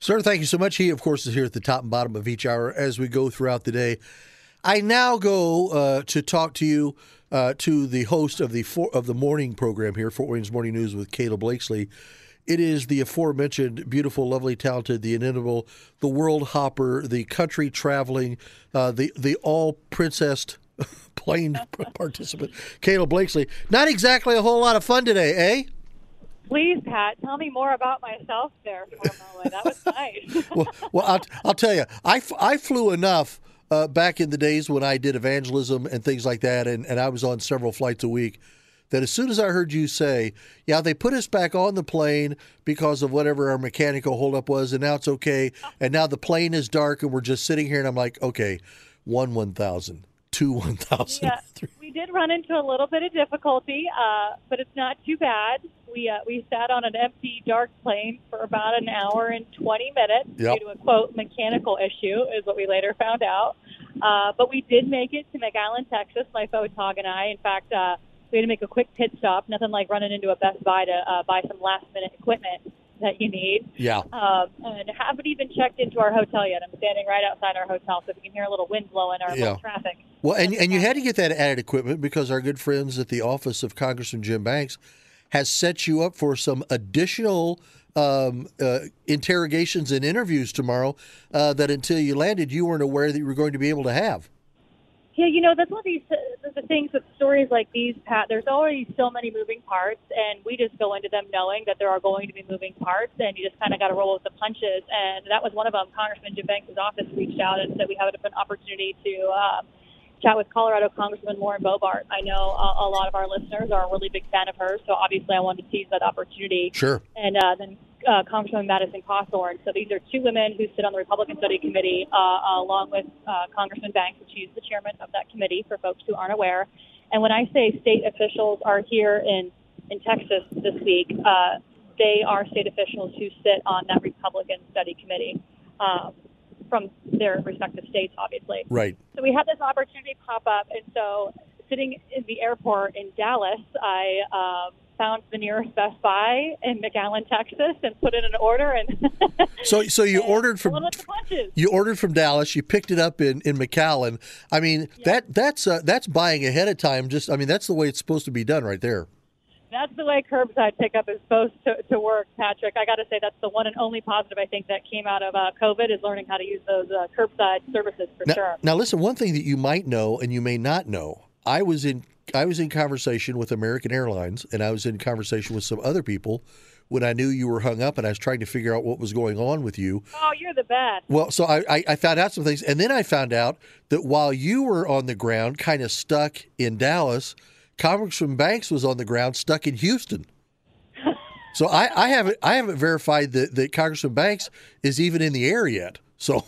Sir, thank you so much. He, of course, is here at the top and bottom of each hour as we go throughout the day. I now go to talk to you, to the host of the morning program here, Fort Wayne's Morning News with Kayla Blakesley. It is the aforementioned, beautiful, lovely, talented, the inimitable, the world hopper, the country traveling, the all-princessed plane participant, Kayla Blakesley. Not exactly a whole lot of fun today, eh? Please, Pat, tell me more about myself there for a moment. That was nice. well, I'll tell you, I flew enough back in the days when I did evangelism and things like that, and I was on several flights a week, that as soon as I heard you say, yeah, they put us back on the plane because of whatever our mechanical holdup was, and now it's okay, and now the plane is dark, and we're just sitting here, and I'm like, okay, 1,000, 1,000. Yeah, we did run into a little bit of difficulty, but it's not too bad. We sat on an empty, dark plane for about an hour and 20 minutes due to a, quote, mechanical issue, is what we later found out. But we did make it to McAllen, Texas, my photog and I. In fact, we had to make a quick pit stop, nothing like running into a Best Buy to buy some last-minute equipment that you need. Yeah. And haven't even checked into our hotel yet. I'm standing right outside our hotel, so if you can hear a little wind blowing or a little traffic. Well, and you had to get that added equipment because our good friends at the office of Congressman Jim Banks has set you up for some additional interrogations and interviews tomorrow that until you landed, you weren't aware that you were going to be able to have. Yeah, that's one of the things with stories like these, Pat. There's already so many moving parts, and we just go into them knowing that there are going to be moving parts, and you just kind of got to roll with the punches. And that was one of them. Congressman Jim Banks' office reached out and said we have an opportunity to chat with Colorado Congressman Lauren Boebert. I know a lot of our listeners are a really big fan of hers, so obviously I wanted to seize that opportunity. Sure. And then Congresswoman Madison Cawthorn. So these are two women who sit on the Republican Study Committee, along with Congressman Banks, and she's the chairman of that committee, for folks who aren't aware. And when I say state officials are here in Texas this week, they are state officials who sit on that Republican Study Committee. From their respective states, obviously. Right. So we had this opportunity pop up, and so sitting in the airport in Dallas, I found the nearest Best Buy in McAllen, Texas, and put in an order. And so you ordered from Dallas. You picked it up in McAllen. I mean, that's buying ahead of time. That's the way it's supposed to be done, right there. That's the way curbside pickup is supposed to work, Patrick. I got to say that's the one and only positive I think that came out of COVID is learning how to use those curbside services for sure. Now, listen, one thing that you might know and you may not know, I was in conversation with American Airlines, and I was in conversation with some other people when I knew you were hung up, and I was trying to figure out what was going on with you. Oh, you're the best. Well, so I found out some things, and then I found out that while you were on the ground, kind of stuck in Dallas, Congressman Banks was on the ground, stuck in Houston. So I haven't verified that Congressman Banks is even in the air yet. So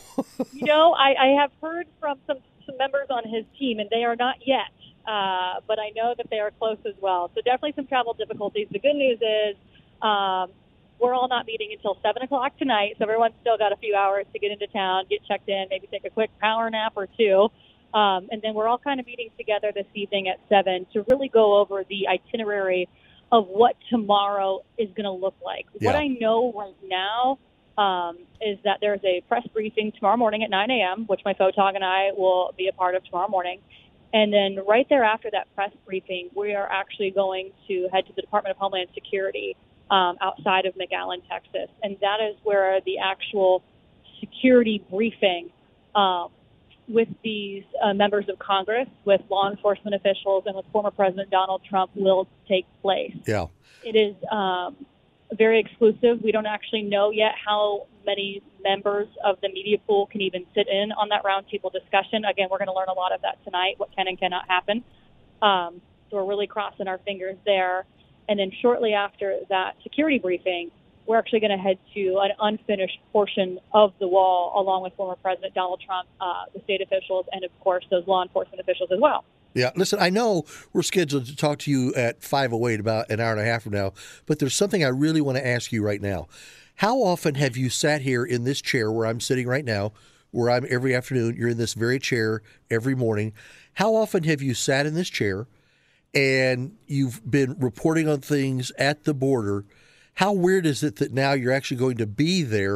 I have heard from some members on his team, and they are not yet. But I know that they are close as well. So definitely some travel difficulties. The good news is we're all not meeting until 7 o'clock tonight, so everyone's still got a few hours to get into town, get checked in, maybe take a quick power nap or two. And then we're all kind of meeting together this evening at 7 to really go over the itinerary of what tomorrow is going to look like. Yeah. What I know right now is that there's a press briefing tomorrow morning at 9 a.m., which my photog and I will be a part of tomorrow morning. And then right there after that press briefing, we are actually going to head to the Department of Homeland Security outside of McAllen, Texas. And that is where the actual security briefing with these members of Congress, with law enforcement officials, and with former President Donald Trump will take place. Yeah. It is very exclusive. We don't actually know yet how many members of the media pool can even sit in on that roundtable discussion. Again, we're going to learn a lot of that tonight, what can and cannot happen. So we're really crossing our fingers there. And then shortly after that security briefing, we're actually going to head to an unfinished portion of the wall, along with former President Donald Trump, the state officials, and, of course, those law enforcement officials as well. Yeah. Listen, I know we're scheduled to talk to you at 5:08, about an hour and a half from now, but there's something I really want to ask you right now. How often have you sat here in this chair where I'm sitting right now, where I'm every afternoon? You're in this very chair every morning. How often have you sat in this chair and you've been reporting on things at the border? How weird is it that now you're actually going to be there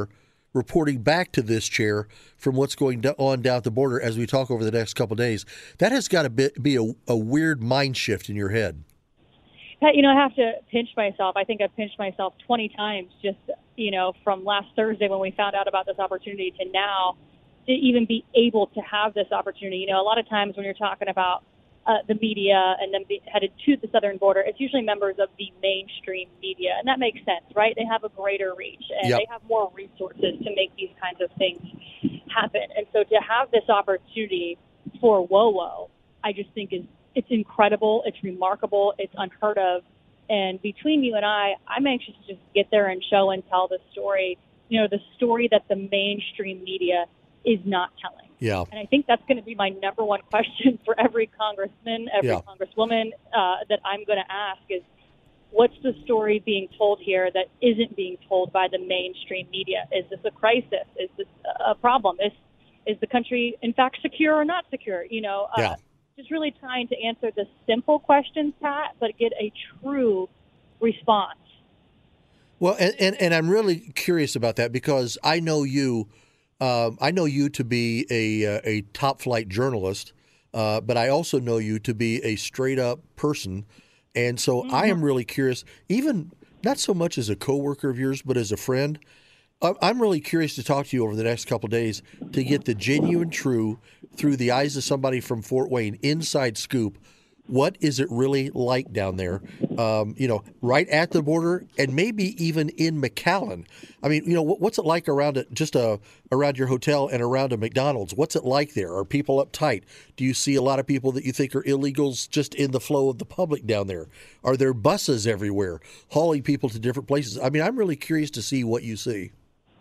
reporting back to this chair from what's going on down at the border as we talk over the next couple of days. That has got to be a weird mind shift in your head. Pat, I have to pinch myself. I think I've pinched myself 20 times just, from last Thursday when we found out about this opportunity to now to even be able to have this opportunity. A lot of times when you're talking about the media and then headed to the southern border, it's usually members of the mainstream media. And that makes sense, right? They have a greater reach and they have more resources to make these kinds of things happen. And so to have this opportunity for WOWO, I just think it's incredible. It's remarkable. It's unheard of. And between you and I'm anxious to just get there and show and tell the story, the story that the mainstream media is not telling. Yeah. And I think that's going to be my number one question for every congressman, every congresswoman that I'm going to ask is, what's the story being told here that isn't being told by the mainstream media? Is this a crisis? Is this a problem? Is the country, in fact, secure or not secure? Just really trying to answer the simple questions, Pat, but get a true response. Well, and I'm really curious about that because I know you to be a top flight journalist, but I also know you to be a straight up person. And so I am really curious, even not so much as a coworker of yours, but as a friend. I'm really curious to talk to you over the next couple of days to get the genuine, true, through the eyes of somebody from Fort Wayne, inside scoop. What is it really like down there, right at the border and maybe even in McAllen? I mean, what's it like around your hotel and around a McDonald's? What's it like there? Are people uptight? Do you see a lot of people that you think are illegals just in the flow of the public down there? Are there buses everywhere hauling people to different places? I mean, I'm really curious to see what you see.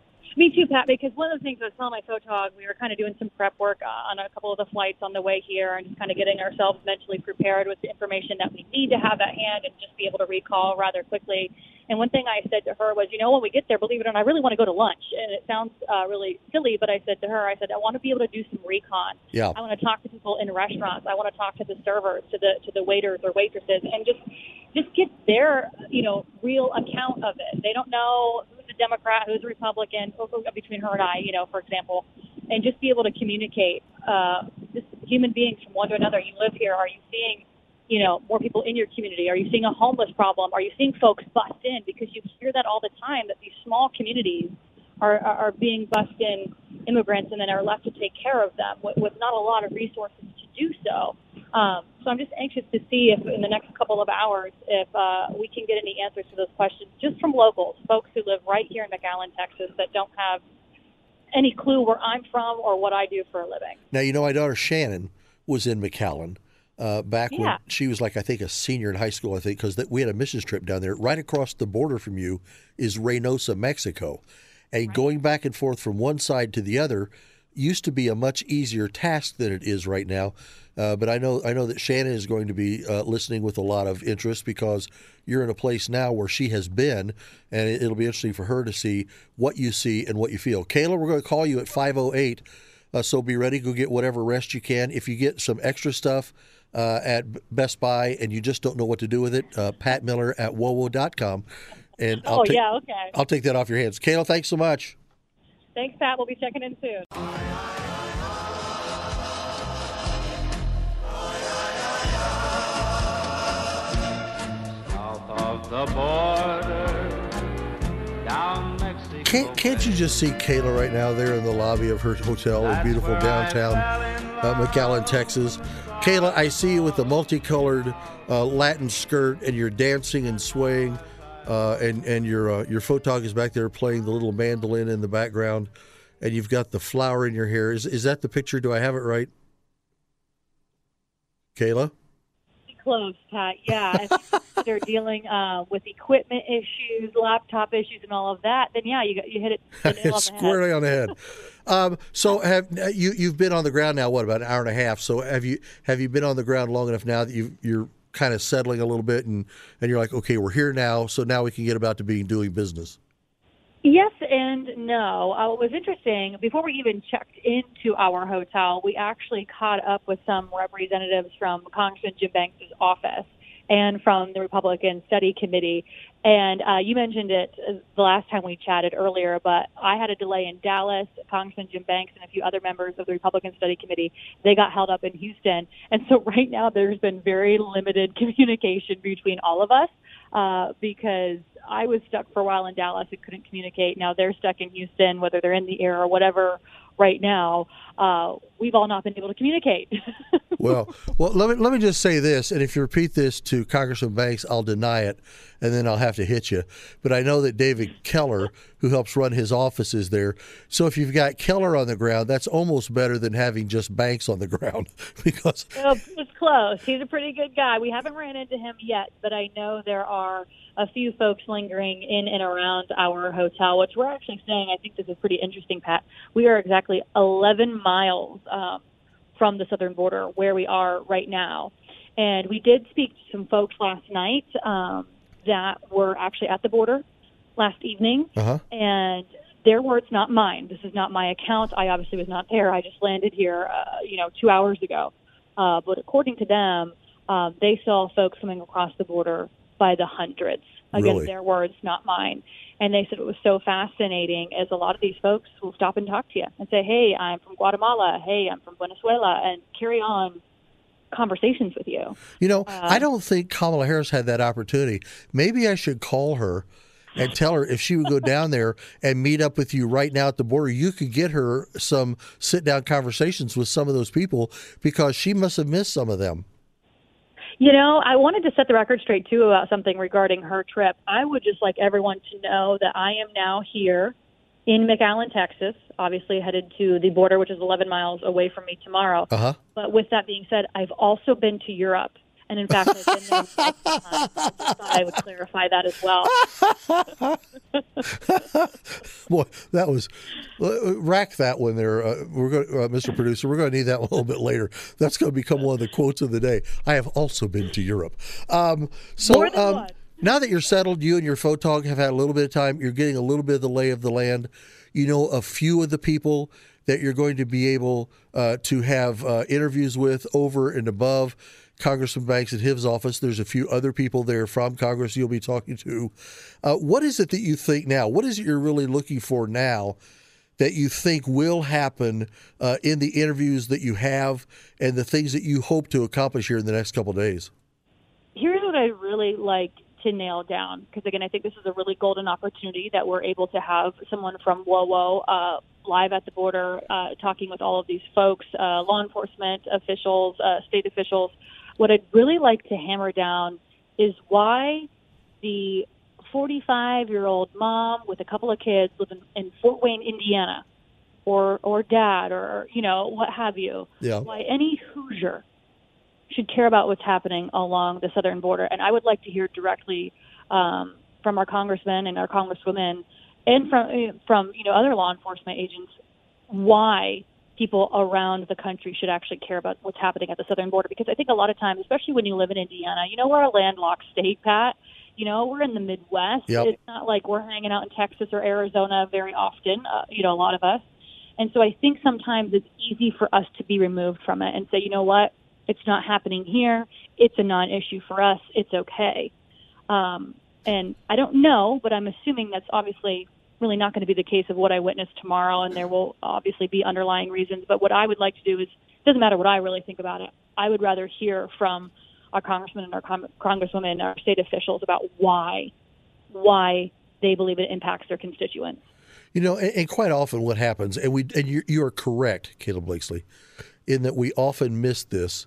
Me too, Pat, because one of the things I was telling my photog, we were kind of doing some prep work on a couple of the flights on the way here and just kind of getting ourselves mentally prepared with the information that we need to have at hand and just be able to recall rather quickly. And one thing I said to her was, when we get there, believe it or not, I really want to go to lunch. And it sounds really silly, but I said to her, I want to be able to do some recon. Yeah. I want to talk to people in restaurants. I want to talk to the servers, to the waiters or waitresses, and just get their, real account of it. They don't know who's a Democrat, who's a Republican, between her and I, for example, and just be able to communicate just human beings from one to another. You live here. Are you seeing, more people in your community? Are you seeing a homeless problem? Are you seeing folks bust in? Because you hear that all the time, that these small communities are being bussed in immigrants and then are left to take care of them with not a lot of resources to do so. So I'm just anxious to see if in the next couple of hours, if we can get any answers to those questions just from locals, folks who live right here in McAllen, Texas, that don't have any clue where I'm from or what I do for a living. Now, my daughter Shannon was in McAllen back when she was I think a senior in high school, I think, because we had a missions trip down there. Right across the border from you is Reynosa, Mexico. And going back and forth from one side to the other used to be a much easier task than it is right now. But I know that Shannon is going to be listening with a lot of interest because you're in a place now where she has been, and it'll be interesting for her to see what you see and what you feel. Kayla, we're going to call you at 5:08, so be ready. Go get whatever rest you can. If you get some extra stuff at Best Buy and you just don't know what to do with it, Pat Miller at WOWO.com. And I'll take that off your hands. Kayla, thanks so much. Thanks, Pat. We'll be checking in soon. South of the border, down Mexico. Can't you just see Kayla right now there in the lobby of her hotel in beautiful downtown McAllen, Texas? Kayla, I see you with the multicolored Latin skirt, and you're dancing and swaying. And your photog is back there playing the little mandolin in the background, and you've got the flower in your hair. Is that the picture? Do I have it right? Kayla? Close, Pat. Yeah. If they're dealing with equipment issues, laptop issues, and all of that, then you hit it squarely on the head. So you've been on the ground now? What, about an hour and a half? So have you been on the ground long enough now that you're kind of settling a little bit, and you're like, okay, we're here now, so now we can get about to doing business? Yes and no. What was interesting, before we even checked into our hotel, we actually caught up with some representatives from Congressman Jim Banks' office and from the Republican Study Committee. And you mentioned it the last time we chatted earlier, but I had a delay in Dallas. Congressman Jim Banks and a few other members of the Republican Study Committee, they got held up in Houston. And so right now there's been very limited communication between all of us because I was stuck for a while in Dallas and couldn't communicate. Now they're stuck in Houston, whether they're in the air or whatever right now. We've all not been able to communicate. Well, let me just say this, and if you repeat this to Congressman Banks, I'll deny it, and then I'll have to hit you. But I know that David Keller, who helps run his office, is there. So if you've got Keller on the ground, that's almost better than having just Banks on the ground. Because it's close. He's a pretty good guy. We haven't ran into him yet, but I know there are a few folks lingering in and around our hotel, which we're actually staying. I think this is pretty interesting, Pat. We are exactly 11 miles from the southern border where we are right now. And we did speak to some folks last night that were actually at the border last evening. And their words, not mine. This is not my account. I obviously was not there. I just landed here, 2 hours ago. But according to them, they saw folks coming across the border by the hundreds. Again, Really? Their words, not mine. And they said it was so fascinating as a lot of these folks will stop and talk to you and say, hey, I'm from Guatemala. Hey, I'm from Venezuela, and carry on conversations with you. I don't think Kamala Harris had that opportunity. Maybe I should call her and tell her if she would go down there and meet up with you right now at the border, you could get her some sit-down conversations with some of those people because she must have missed some of them. I wanted to set the record straight, too, about something regarding her trip. I would just like everyone to know that I am now here in McAllen, Texas, obviously headed to the border, which is 11 miles away from me tomorrow. But with that being said, I've also been to Europe. And in fact, I've been there multiple times. I thought I would clarify that as well. Boy, that was rack that one there. We're going, Mr. Producer. We're going to need that one a little bit later. That's going to become one of the quotes of the day. I have also been to Europe. More than one. Now that you're settled, you and your photog have had a little bit of time. You're getting a little bit of the lay of the land. You know a few of the people that you're going to be able to have interviews with over and above Congressman Banks at his office. There's a few other people there from Congress you'll be talking to. What is it that you think now? What is it you're really looking for now that you think will happen in the interviews that you have and the things that you hope to accomplish here in the next couple of days? Here's what I'd really like to nail down, because, again, I think this is a really golden opportunity that we're able to have someone from WOWO live at the border talking with all of these folks, law enforcement officials, state officials. What I'd really like to hammer down is why the 45-year-old mom with a couple of kids living in Fort Wayne, Indiana, or dad, or, what have you, why any Hoosier should care about what's happening along the southern border. And I would like to hear directly from our congressmen and our congresswomen and from other law enforcement agents why people around the country should actually care about what's happening at the southern border. Because I think a lot of times, especially when you live in Indiana, we're a landlocked state, Pat. We're in the Midwest. Yep. It's not like we're hanging out in Texas or Arizona very often, a lot of us. And so I think sometimes it's easy for us to be removed from it and say, you know what, it's not happening here. It's a non-issue for us. It's okay. And I don't know, but I'm assuming that's obviously really not going to be the case of what I witnessed tomorrow, and there will obviously be underlying reasons. But what I would like to do is, it doesn't matter what I really think about it. I would rather hear from our congressmen and our congresswomen and our state officials about why they believe it impacts their constituents. And quite often what happens, and you are correct, Caleb Blakesley, in that we often miss this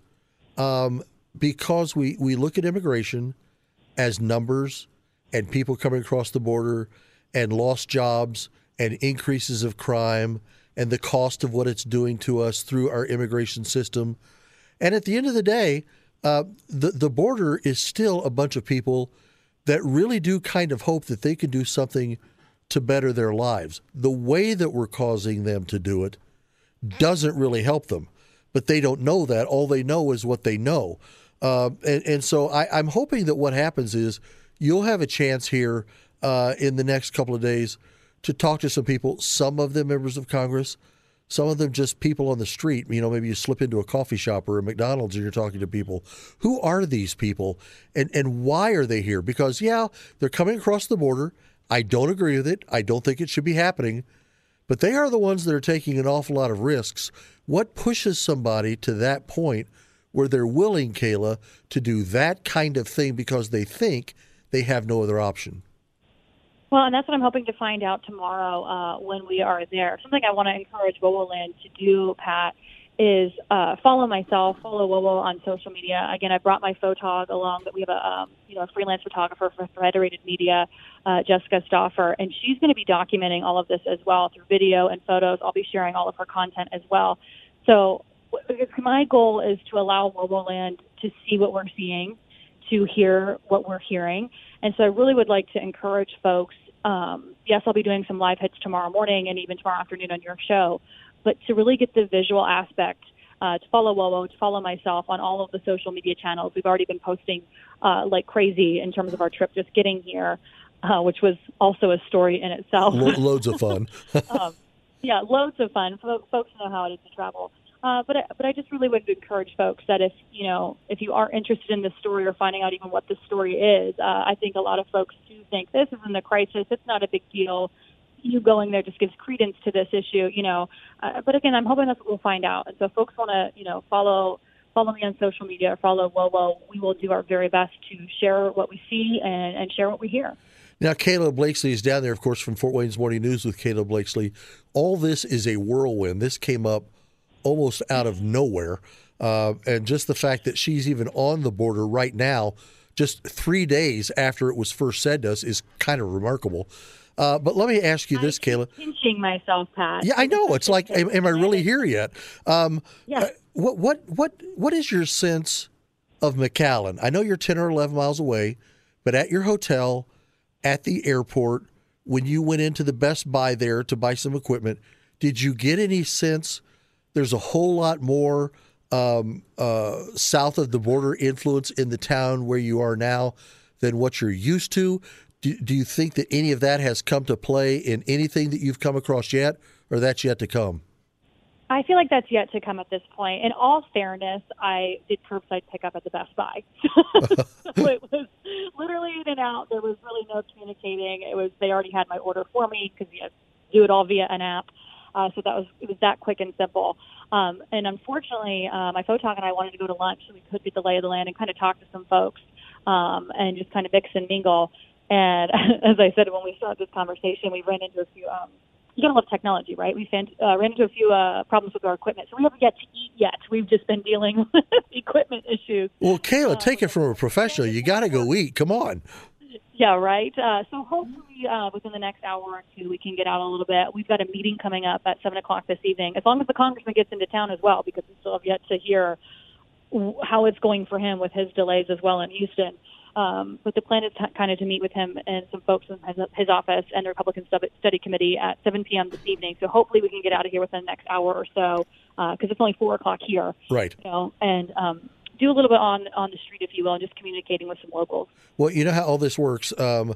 because we look at immigration as numbers and people coming across the border and lost jobs and increases of crime and the cost of what it's doing to us through our immigration system. And at the end of the day, the border is still a bunch of people that really do kind of hope that they can do something to better their lives. The way that we're causing them to do it doesn't really help them, but they don't know that. All they know is what they know. And so I'm hoping that what happens is you'll have a chance here in the next couple of days to talk to some people, some of them members of Congress, Some of them just people on the street. Maybe you slip into a coffee shop or a McDonald's and you're talking to people. Who are these people and why are they here? Because, they're coming across the border. I don't agree with it. I don't think it should be happening. But they are the ones that are taking an awful lot of risks. What pushes somebody to that point where they're willing, Kayla, to do that kind of thing because they think they have no other option? Well, and that's what I'm hoping to find out tomorrow when we are there. Something I want to encourage WOWOland to do, Pat, is follow myself, follow WOWO on social media. Again, I brought my photog along. That we have a freelance photographer for Federated Media, Jessica Stauffer, and she's going to be documenting all of this as well through video and photos. I'll be sharing all of her content as well. So my goal is to allow WOWOland to see what we're seeing, to hear what we're hearing. And so I really would like to encourage folks. Yes, I'll be doing some live hits tomorrow morning and even tomorrow afternoon on your show, but to really get the visual aspect, to follow WOWO, to follow myself on all of the social media channels. We've already been posting like crazy in terms of our trip just getting here, which was also a story in itself. Loads of fun. Loads of fun. Folks know how it is to travel. But I just really would encourage folks that if you are interested in this story or finding out even what the story is, I think a lot of folks do think this isn't a crisis. It's not a big deal. You going there just gives credence to this issue, But again, I'm hoping that's what we'll find out. And so if folks want to, follow me on social media, follow WOWO. We will do our very best to share what we see and share what we hear. Now, Kayla Blakeslee is down there, of course, from Fort Wayne's Morning News with Kayla Blakeslee. All this is a whirlwind. This came up almost out of nowhere. And just the fact that she's even on the border right now, just 3 days after it was first said to us, is kind of remarkable. But let me ask you this, Kayla. Pinching myself, Pat. Yeah, I know. It's like, am I really here yet? Yeah. What is your sense of McAllen? I know you're 10 or 11 miles away, but at your hotel, at the airport, when you went into the Best Buy there to buy some equipment, did you get any sense there's a whole lot more south of the border influence in the town where you are now than what you're used to? Do you think that any of that has come to play in anything that you've come across yet, or that's yet to come? I feel like that's yet to come at this point. In all fairness, I did curbside pickup at the Best Buy. So it was literally in and out. There was really no communicating. They already had my order for me because you do it all via an app. So it was that quick and simple. And unfortunately, my photog and I wanted to go to lunch so we could get the lay of the land and kind of talk to some folks and just kind of mix and mingle. And as I said, when we started this conversation, we ran into a few, you gotta love technology, right? We ran into a few problems with our equipment. So we haven't yet to eat yet. We've just been dealing with equipment issues. Well, Kayla, take it from a professional. You got to go eat. Come on. Yeah, right. So hopefully within the next hour or two, we can get out a little bit. We've got a meeting coming up at 7 o'clock this evening, as long as the congressman gets into town as well, because we still have yet to hear how it's going for him with his delays as well in Houston. But the plan is kind of to meet with him and some folks in his office and the Republican Study Committee at 7 p.m. this evening. So hopefully we can get out of here within the next hour or so, because it's only 4 o'clock here. Right. And do a little bit on the street, if you will, and just communicating with some locals. Well, you know how all this works. I'm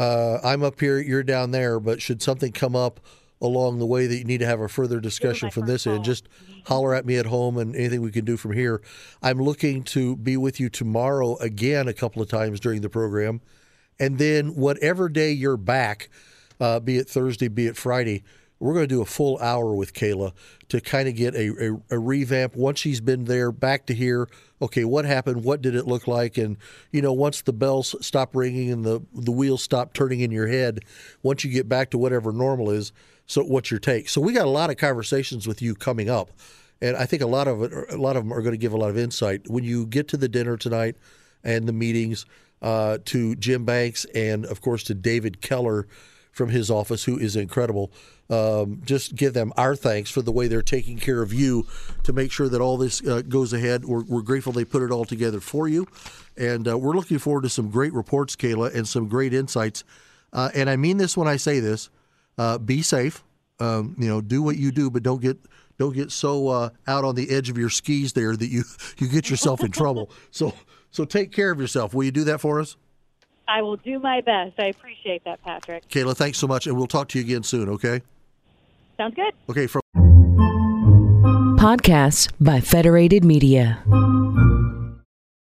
up here, you're down there, but should something come up along the way that you need to have a further discussion from this end, just holler at me at home and anything we can do from here. I'm looking to be with you tomorrow again a couple of times during the program. And then whatever day you're back, be it Thursday, be it Friday, we're going to do a full hour with Kayla to kind of get a revamp. Once she's been there, back to here, okay, what happened? What did it look like? And, once the bells stop ringing and the wheels stop turning in your head, once you get back to whatever normal is, so what's your take? So we got a lot of conversations with you coming up, and I think a lot of them are going to give a lot of insight. When you get to the dinner tonight and the meetings, to Jim Banks and, of course, to David Keller from his office, who is incredible. Just give them our thanks for the way they're taking care of you to make sure that all this goes ahead. We're grateful they put it all together for you. And we're looking forward to some great reports, Kayla, and some great insights. And I mean this when I say this. Be safe. Do what you do, but don't get so out on the edge of your skis there that you get yourself in trouble. So take care of yourself. Will you do that for us? I will do my best. I appreciate that, Patrick. Kayla, thanks so much, and we'll talk to you again soon, okay? Sounds good. Okay. Podcasts by Federated Media.